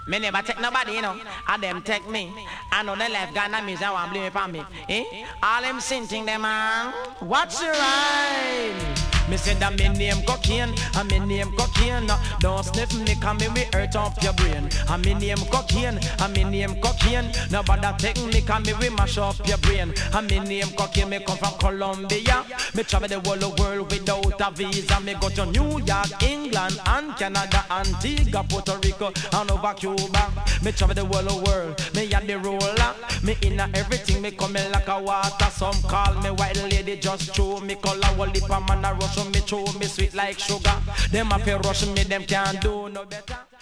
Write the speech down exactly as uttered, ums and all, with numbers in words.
Me never take nobody, you know. And them take me. I know they left Ghana music, I want blame it on me. Eh? All them sinting them, man. What's your right? Me say that me name cocaine, and me name cocaine. Don't sniff me, cause me we hurt up your brain. And me name cocaine, and me name cocaine. Nobody take me, cause me we mash up your brain. And me name cocaine, me come from Colombia. Me travel the whole world without a visa. Me go to New York, England, and Canada, Antigua, Puerto Rico, and over Cuba. Me travel the whole world, me and the roller. Me inna everything, me coming like a water. Some call me white lady, just throw me color. Wall lip a man a rush on me, throw me sweet like sugar. Them a fi rush me, them can't do no better.